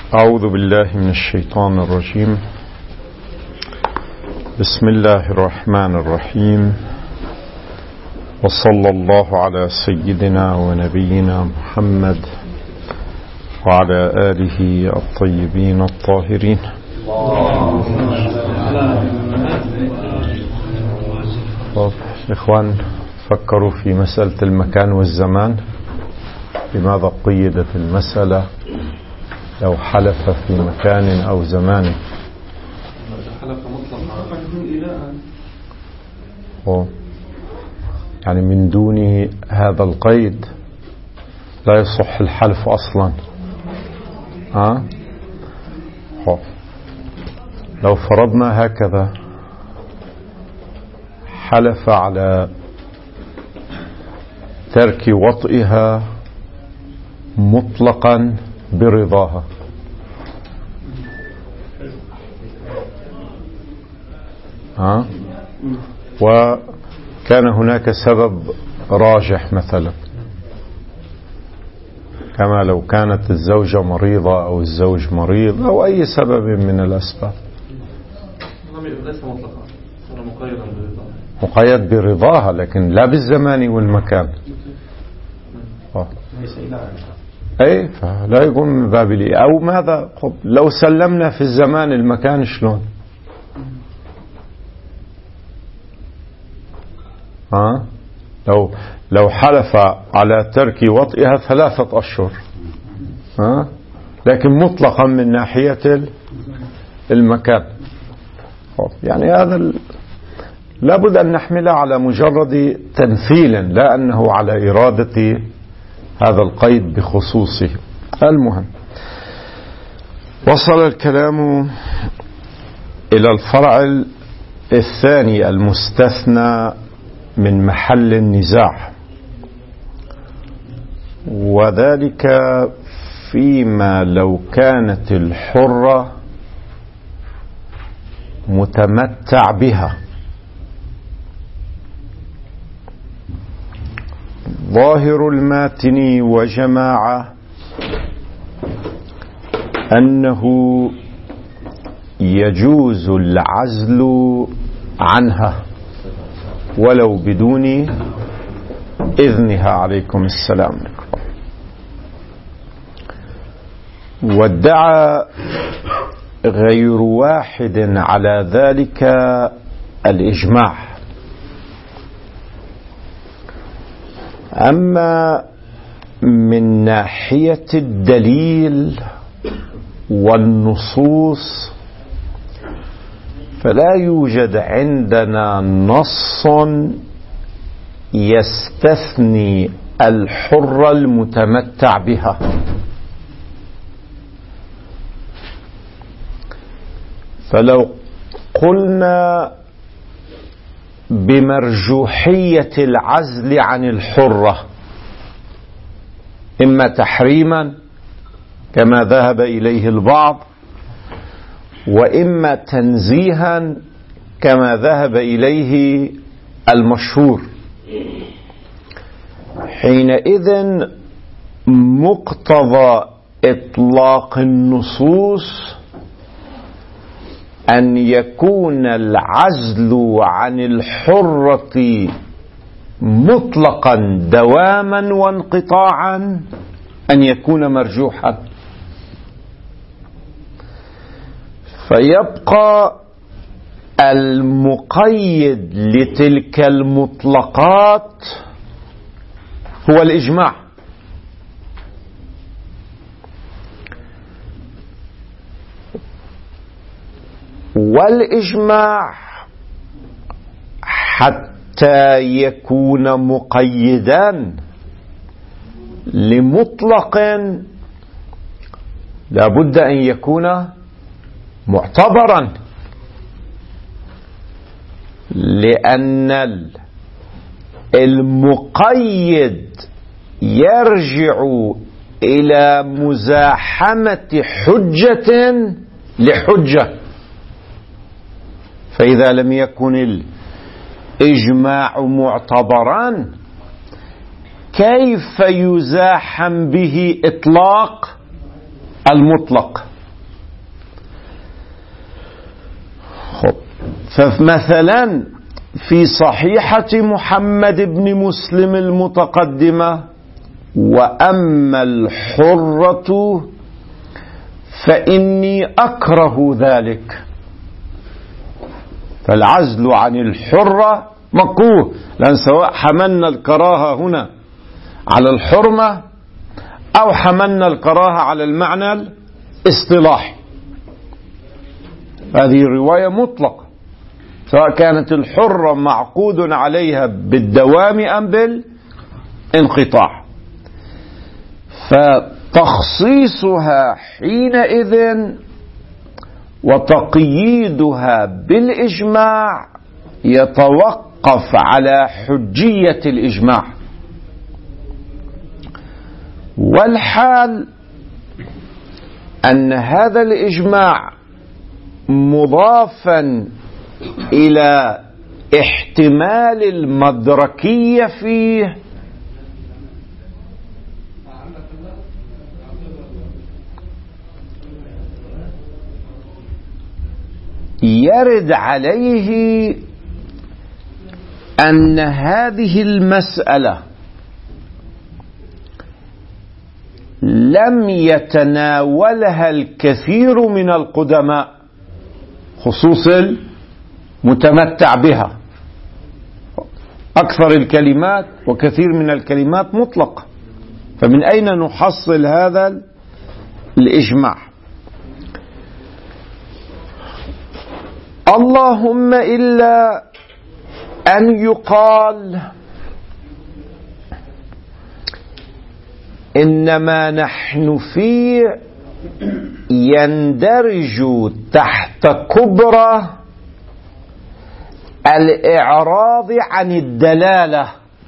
أعوذ بالله من الشيطان الرجيم. بسم الله الرحمن الرحيم، وصلى الله على سيدنا ونبينا محمد وعلى آله الطيبين الطاهرين. إخوان، فكروا في مسألة المكان والزمان. لماذا قيدت المسألة لو حلف في مكان أو زمان؟ يعني من دون هذا القيد لا يصح الحلف أصلا. لو فرضنا هكذا، حلف على ترك وطئها مطلقا برضاها، وكان هناك سبب راجح، مثلا كما لو كانت الزوجة مريضة أو الزوج مريض أو أي سبب من الأسباب، ليس مطلقا، مقيد برضاها، لكن لا بالزمان والمكان. أي فلا يقوم من باب لي أو ماذا. لو سلمنا في الزمان المكان شلون؟ لو حلف على ترك وطئها 3 أشهر، لكن مطلقا من ناحية المكان، يعني هذا لابد أن نحمله على مجرد تمثيل، لا أنه على إرادة هذا القيد بخصوصه. المهم، وصل الكلام إلى الفرع الثاني المستثنى من محل النزاع، وذلك فيما لو كانت الحرة متمتع بها. ظاهر الماتن وجماعة أنه يجوز العزل عنها ولو بدون إذنها، عليكم السلام. وادعى غير واحد على ذلك الإجماع. أما من ناحية الدليل والنصوص فلا يوجد عندنا نص يستثني الحر المتمتع بها. فلو قلنا بمرجوحية العزل عن الحرة، إما تحريما كما ذهب إليه البعض، وإما تنزيها كما ذهب إليه المشهور، حينئذ مقتضى إطلاق النصوص أن يكون العزل عن الحرة مطلقا دواما وانقطاعا أن يكون مرجوحا. فيبقى المقيد لتلك المطلقات هو الإجماع. والإجماع حتى يكون مقيدا لمطلق لابد أن يكون معتبرا، لأن المقيد يرجع إلى مزاحمة حجة لحجة. فإذا لم يكن الإجماع معتبرا كيف يزاحم به إطلاق المطلق؟ فمثلا في صحيحة محمد بن مسلم المتقدمة: وأما الحرة فإني أكره ذلك. فالعزل عن الحرة مكروه، لأن سواء حملنا الكراهة هنا على الحرمة أو حملنا الكراهة على المعنى الاصطلاحي، هذه رواية مطلقة، سواء كانت الحرة معقود عليها بالدوام أم بالانقطاع. فتخصيصها حينئذ وتقييدها بالإجماع يتوقف على حجية الإجماع، والحال أن هذا الإجماع مضافا إلى احتمال المدركية فيه يرد عليه أن هذه المسألة لم يتناولها الكثير من القدماء، خصوص المتمتع بها. أكثر الكلمات وكثير من الكلمات مطلقة، فمن أين نحصل هذا الإجماع؟ اللهم إلا أن يقال إنما نحن فيه يندرج تحت كبرى الإعراض عن الدلالة،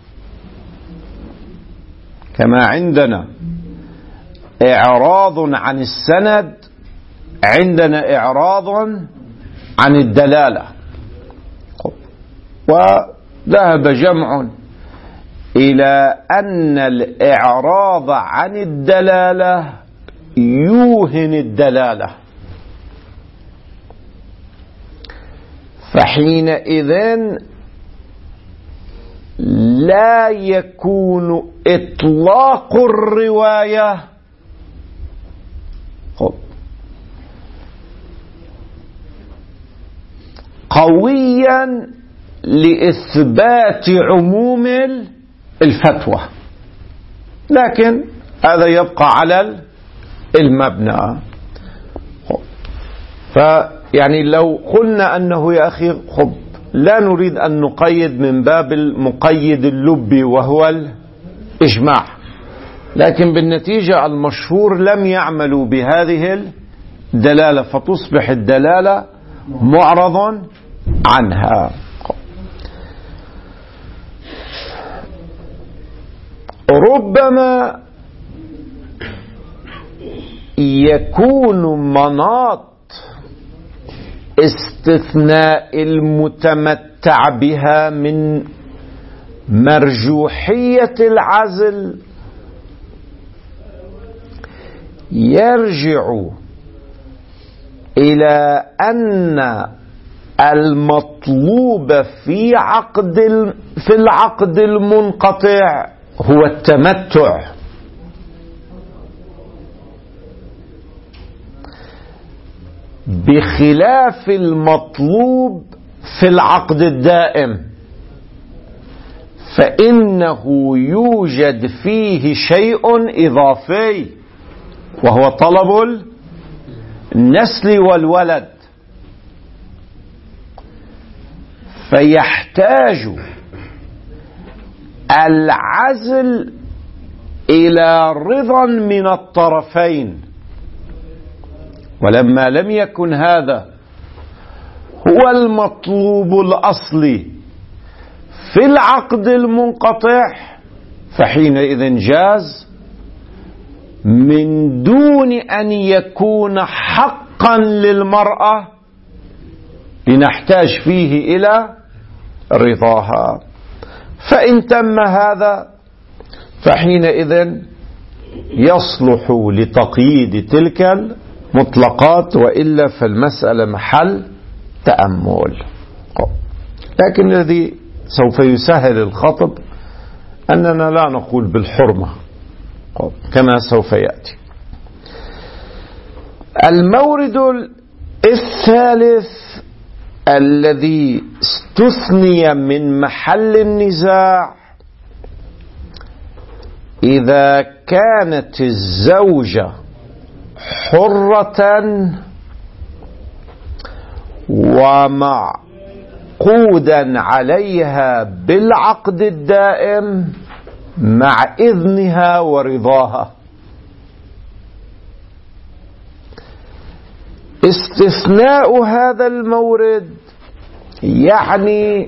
كما عندنا إعراض عن السند عندنا إعراض عن الدلالة. وذهب جمع إلى أن الإعراض عن الدلالة يوهن الدلالة، فحينئذ لا يكون إطلاق الرواية قويا لإثبات عموم الفتوى، لكن هذا يبقى على المبنى. فيعني لو قلنا أنه يا أخي لا نريد أن نقيد من باب المقيد اللبي وهو الإجماع، لكن بالنتيجة المشهور لم يعملوا بهذه الدلالة، فتصبح الدلالة معرض عنها. ربما يكون مناط استثناء المتمتع بها من مرجوحية العزل يرجع إلى أن المطلوب في العقد المنقطع هو التمتع، بخلاف المطلوب في العقد الدائم، فإنه يوجد فيه شيء إضافي وهو طلب النسل والولد، فيحتاج العزل إلى رضا من الطرفين. ولما لم يكن هذا هو المطلوب الأصلي في العقد المنقطع، فحينئذ جاز من دون أن يكون حقا للمرأة لنحتاج فيه إلى رضاها. فإن تم هذا فحينئذ يصلح لتقييد تلك المطلقات، وإلا فالمسألة محل تأمل. لكن الذي سوف يسهل الخطب أننا لا نقول بالحرمة كما سوف يأتي. المورد الثالث الذي استثني من محل النزاع: إذا كانت الزوجة حرة ومعقودا عليها بالعقد الدائم مع إذنها ورضاها. استثناء هذا المورد يعني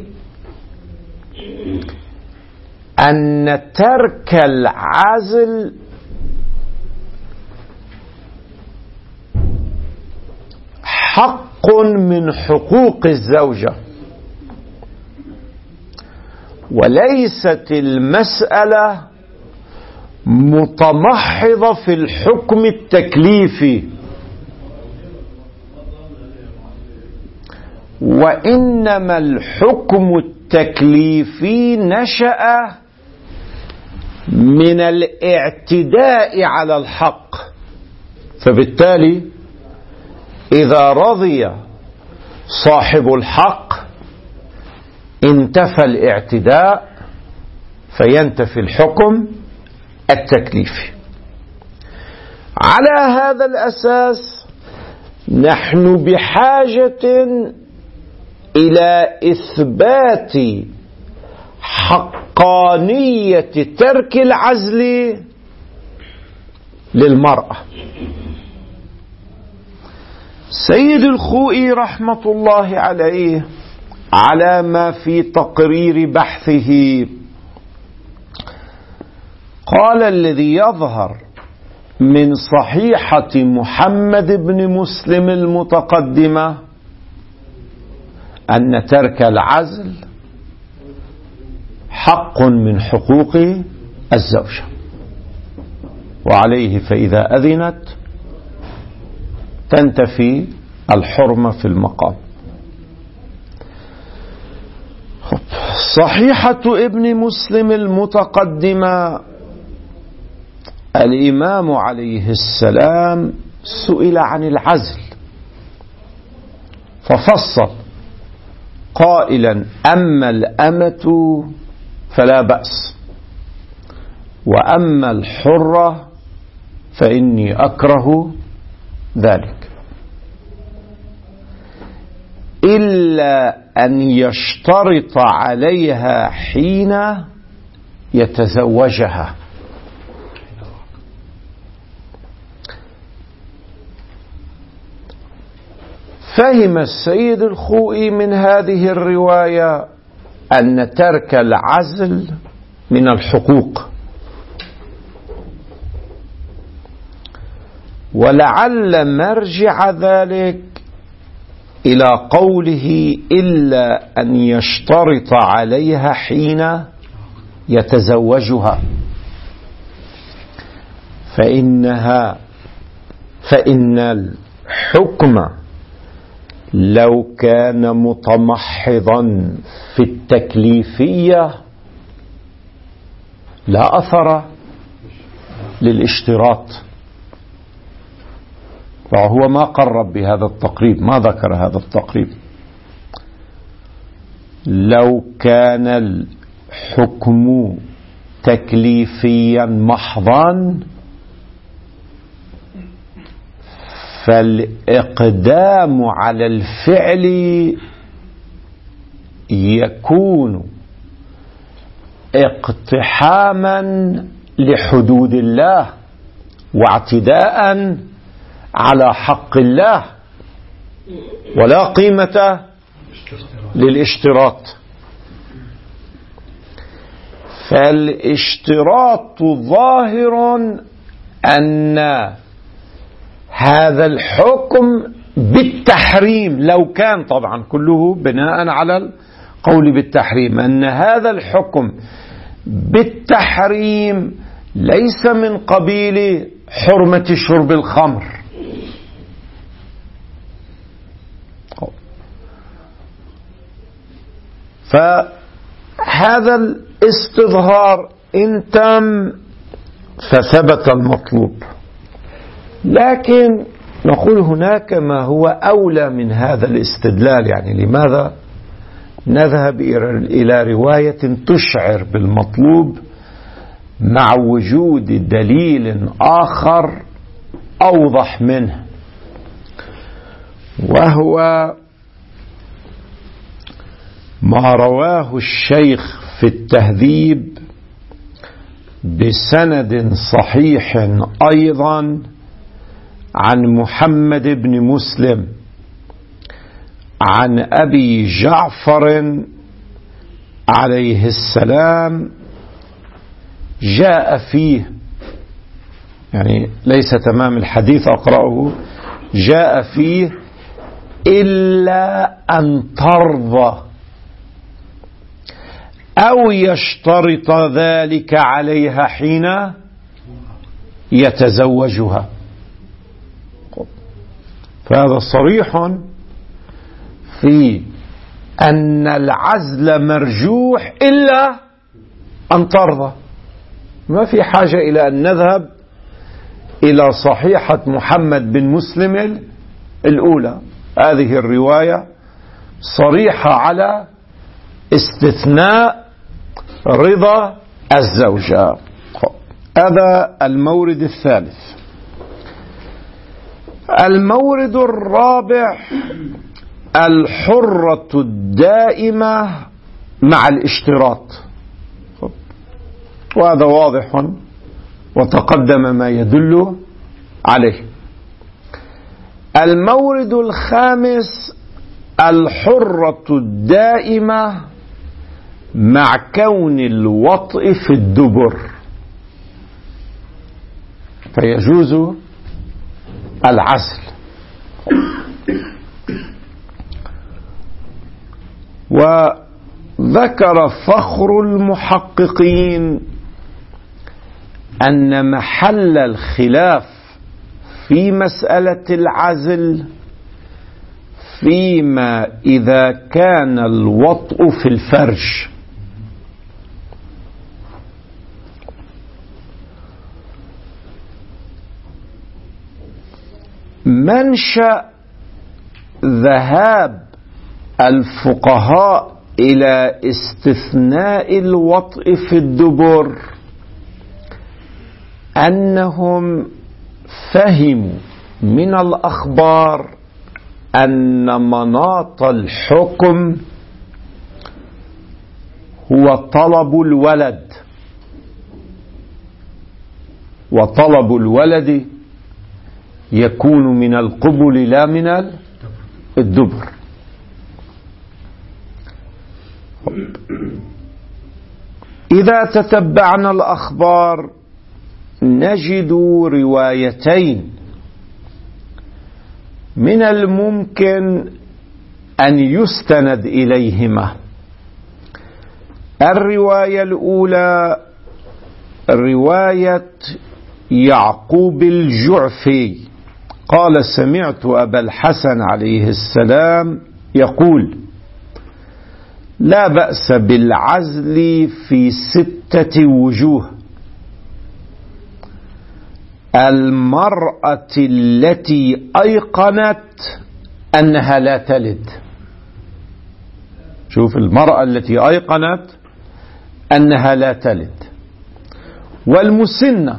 أن ترك العزل حق من حقوق الزوجة، وليست المسألة متمحضة في الحكم التكليفي، وإنما الحكم التكليفي نشأ من الاعتداء على الحق، فبالتالي إذا رضي صاحب الحق انتفى الاعتداء فينتفي الحكم التكليفي. على هذا الأساس نحن بحاجة إلى إثبات حقانية ترك العزل للمرأة. سيد الخوئي رحمة الله عليه على ما في تقرير بحثه قال: الذي يظهر من صحيحة محمد بن مسلم المتقدمة أن ترك العزل حق من حقوق الزوجة، وعليه فإذا أذنت تنتفي الحرمة في المقام. صحيحة ابن مسلم المتقدمة: الإمام عليه السلام سئل عن العزل ففصل قائلا: أما الأمة فلا بأس، وأما الحرة فإني أكره ذلك، إلا أن يشترط عليها حين يتزوجها. فهم السيد الخوئي من هذه الرواية أن ترك العزل من الحقوق، ولعل مرجع ذلك إلى قوله: إلا أن يشترط عليها حين يتزوجها، فإن الحكم لو كان متمحضا في التكليفية لا أثر للاشتراط، فهو ما قرب بهذا التقريب، ما ذكر هذا التقريب. لو كان الحكم تكليفيا محضا فالإقدام على الفعل يكون اقتحاما لحدود الله واعتداء على حق الله، ولا قيمة للاشتراط. فالاشتراط ظاهر أن هذا الحكم بالتحريم، لو كان طبعا كله بناء على القول بالتحريم، أن هذا الحكم بالتحريم ليس من قبيل حرمة شرب الخمر، فهذا الاستظهار إن تم فثبت المطلوب، لكن نقول هناك ما هو أولى من هذا الاستدلال. يعني لماذا نذهب إلى رواية تشعر بالمطلوب مع وجود دليل آخر أوضح منه، وهو ما رواه الشيخ في التهذيب بسند صحيح أيضا عن محمد بن مسلم عن أبي جعفر عليه السلام، جاء فيه، يعني ليس تمام الحديث أقرأه، جاء فيه إلا أن ترضى أو يشترط ذلك عليها حين يتزوجها. فهذا صريح في أن العزل مرجوح إلا أن ترضى. ما في حاجة إلى أن نذهب إلى صحيحة محمد بن مسلم الأولى، هذه الرواية صريحة على استثناء رضا الزوجة. هذا المورد الثالث. المورد الرابع الحرة الدائمة مع الاشتراط، وهذا واضح وتقدم ما يدل عليه. المورد الخامس الحرة الدائمة مع كون الوطء في الدبر، فيجوز العزل. وذكر فخر المحققين أن محل الخلاف في مسألة العزل فيما إذا كان الوطء في الفرج، منشأ ذهاب الفقهاء إلى استثناء الوطء في الدبر أنهم فهموا من الأخبار أن مناط الحكم هو طلب الولد، وطلب الولد يكون من القبل لا من الدبر. إذا تتبعنا الأخبار نجد روايتين من الممكن أن يستند إليهما. الرواية الأولى رواية يعقوب الجعفي قال: سمعت أبا الحسن عليه السلام يقول: لا بأس بالعزل في 6 وجوه: المرأة التي أيقنت أنها لا تلد. شوف، المرأة التي أيقنت أنها لا تلد، والمسنة،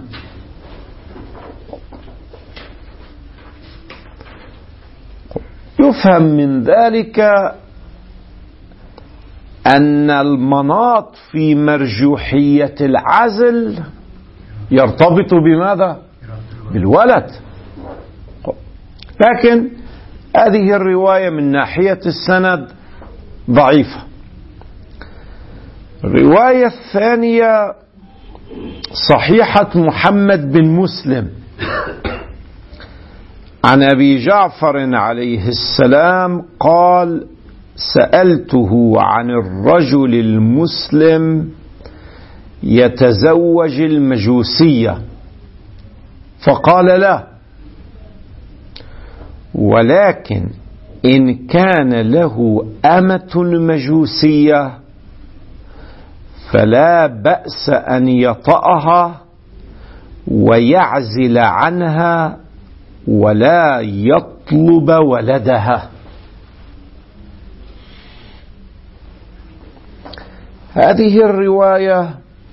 يفهم من ذلك أن المناط في مرجوحية العزل يرتبط بماذا؟ بالولد. لكن هذه الرواية من ناحية السند ضعيفة. الرواية الثانية صحيحة محمد بن مسلم عن أبي جعفر عليه السلام قال: سألته عن الرجل المسلم يتزوج المجوسية فقال: لا، ولكن إن كان له أمة مجوسية فلا بأس أن يطأها ويعزل عنها ولا يطلب ولدها. هذه الرواية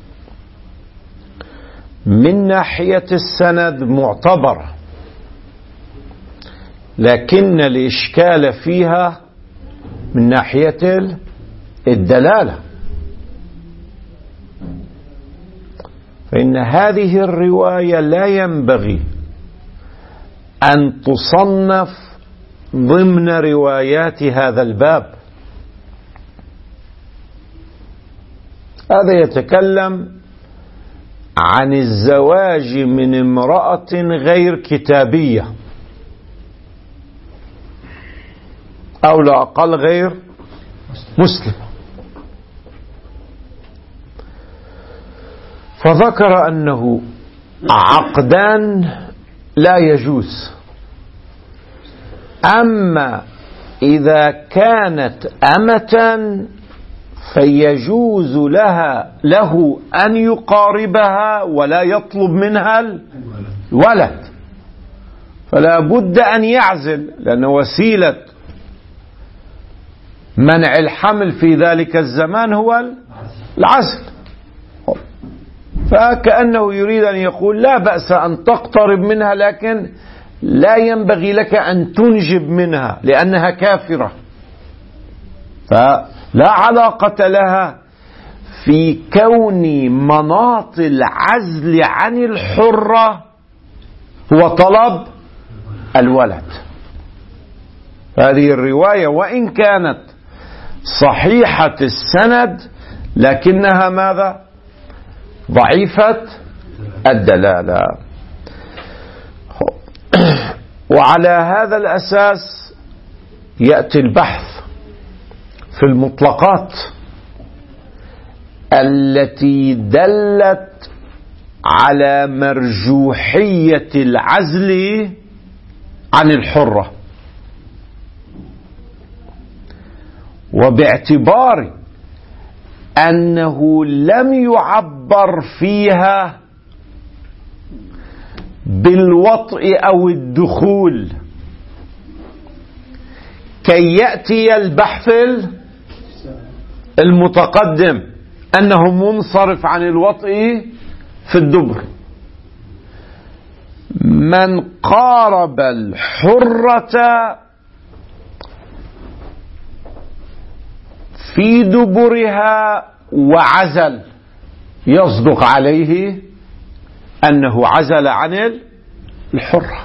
من ناحية السند معتبرة، لكن الإشكال فيها من ناحية الدلالة، فإن هذه الرواية لا ينبغي أن تصنف ضمن روايات هذا الباب. هذا يتكلم عن الزواج من امرأة غير كتابية، أو لا أقل غير مسلم، فذكر أنه عقدان لا يجوز. أما إذا كانت أمة فيجوز له أن يقاربها ولا يطلب منها الولد، فلا بد أن يعزل، لأن وسيلة منع الحمل في ذلك الزمان هو العزل. فكأنه يريد أن يقول لا بأس أن تقترب منها، لكن لا ينبغي لك أن تنجب منها لأنها كافرة، فلا علاقة لها في كون مناط العزل عن الحرة هو طلب الولد. هذه الرواية وإن كانت صحيحة السند لكنها ماذا؟ ضعيفة الدلالة. وعلى هذا الأساس يأتي البحث في المطلقات التي دلت على مرجوحية العزل عن الحرة، وباعتبار أنه لم يعبر فيها بالوطء أو الدخول كي يأتي البحث المتقدم أنه منصرف عن الوطء في الدبر. من قارب الحرة في دبرها وعزل يصدق عليه أنه عزل عن الحرة.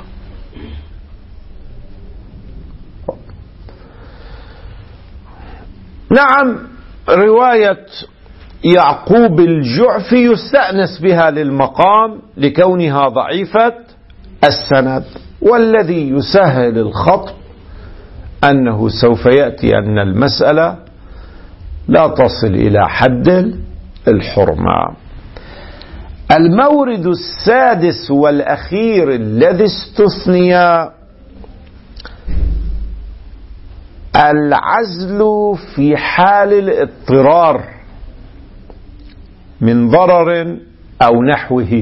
نعم، رواية يعقوب الجعفي يستأنس بها للمقام لكونها ضعيفة السند، والذي يسهل الخطب أنه سوف يأتي أن المسألة لا تصل إلى حد الحرمة. المورد السادس والأخير الذي استثني العزل في حال الاضطرار من ضرر أو نحوه،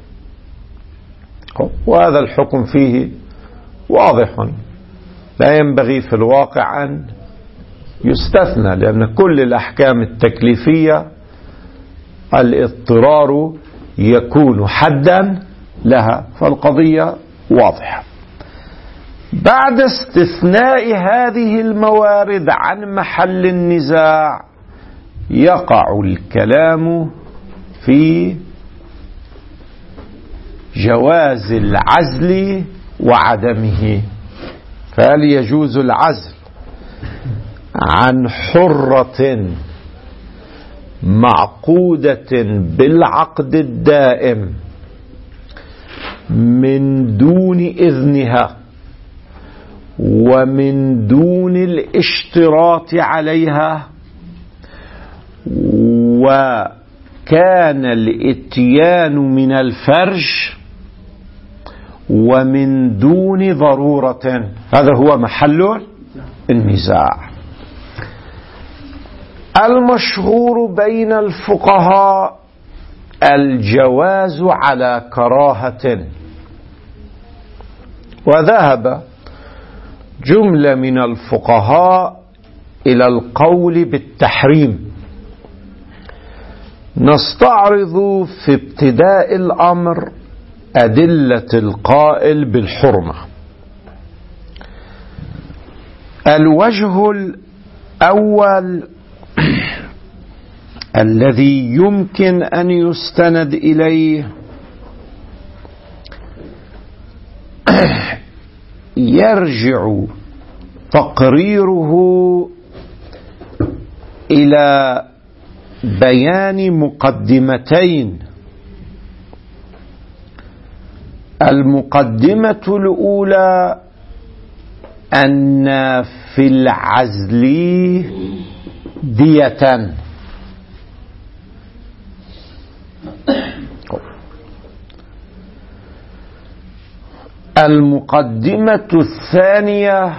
وهذا الحكم فيه واضح، لا ينبغي في الواقع أن يستثنى، لأن كل الأحكام التكليفية الاضطرار يكون حدا لها، فالقضية واضحة. بعد استثناء هذه الموارد عن محل النزاع يقع الكلام في جواز العزل وعدمه. فهل يجوز العزل عن حرة معقودة بالعقد الدائم من دون إذنها ومن دون الاشتراط عليها، وكان الاتيان من الفرج ومن دون ضرورة؟ هذا هو محل النزاع. المشهور بين الفقهاء الجواز على كراهة، وذهب جملة من الفقهاء إلى القول بالتحريم. نستعرض في ابتداء الأمر أدلة القائل بالحرمة. الوجه الأول الذي يمكن أن يستند إليه يرجع تقريره إلى بيان مقدمتين. المقدمة الأولى أن في العزل دية، المقدمة الثانية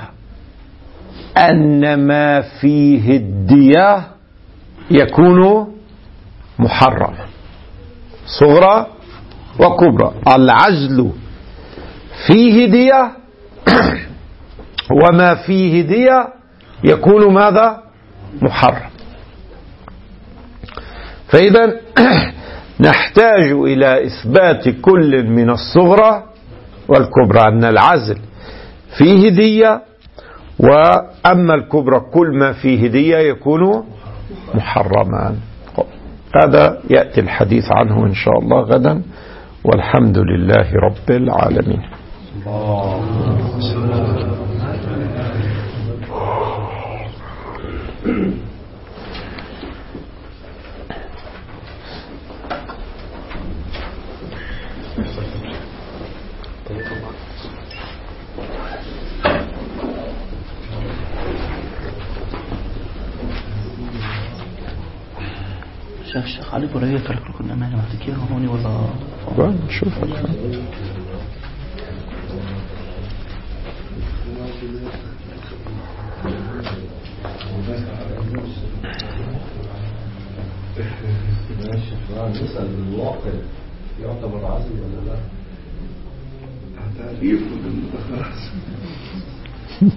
أن ما فيه الدية يكون محرم، صغرى وكبرى. العزل فيه دية وما فيه دية يكون ماذا؟ محرم. فإذا نحتاج إلى إثبات كل من الصغرى والكبرى، أن العزل فيه دية، وأما الكبرى كل ما فيه دية يكون محرما. هذا يأتي الحديث عنه إن شاء الله غدا، والحمد لله رب العالمين. شاف الشيخ علي برية ترك لكم أمانة، ما تكيرها هوني ولا نشوف نسأل الواقع يعتبر عزل ولا لا؟ تعريف